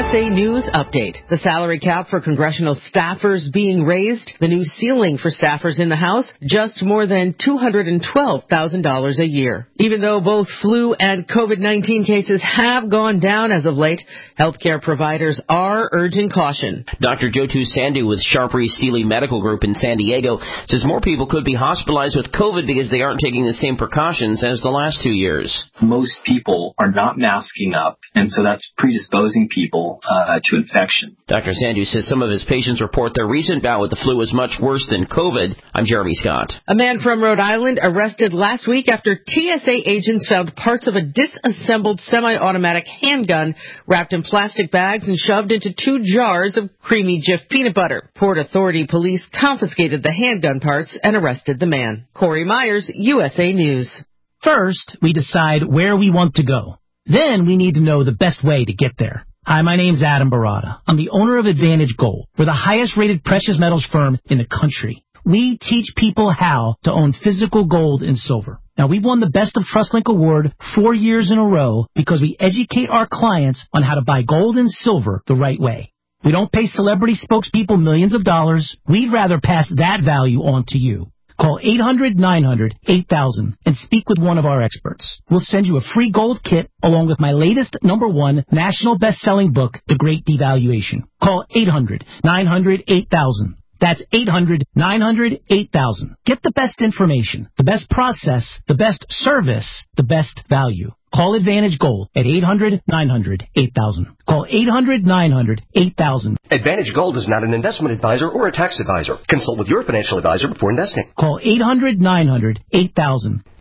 USA News Update. The salary cap for congressional staffers being raised. The new ceiling for staffers in the House, just more than $212,000 a year. Even though both flu and COVID-19 cases have gone down as of late, healthcare providers are urging caution. Dr. Jotu Sandhu with Sharpry Steele Medical Group in San Diego says more people could be hospitalized with COVID because they aren't taking the same precautions as the last 2 years. Most people are not masking up, and so that's predisposing people to infection. Dr. Sandhu says some of his patients report their recent bout with the flu was much worse than COVID. I'm Jeremy Scott. A man from Rhode Island arrested last week after TSA agents found parts of a disassembled semi-automatic handgun wrapped in plastic bags and shoved into 2 jars of creamy Jif peanut butter. Port Authority police confiscated the handgun parts and arrested the man. Corey Myers, USA News. First, we decide where we want to go. Then we need to know the best way to get there. Hi, my name's Adam Barada. I'm the owner of Advantage Gold. We're the highest-rated precious metals firm in the country. We teach people how to own physical gold and silver. Now, we've won the Best of TrustLink Award 4 years in a row because we educate our clients on how to buy gold and silver the right way. We don't pay celebrity spokespeople millions of dollars. We'd rather pass that value on to you. Call 800-900-8000 and speak with one of our experts. We'll send you a free gold kit along with my latest #1 national best-selling book, The Great Devaluation. Call 800-900-8000. That's 800-900-8000. Get the best information, the best process, the best service, the best value. Call Advantage Gold at 800-900-8000. Call 800-900-8000. Advantage Gold is not an investment advisor or a tax advisor. Consult with your financial advisor before investing. Call 800-900-8000.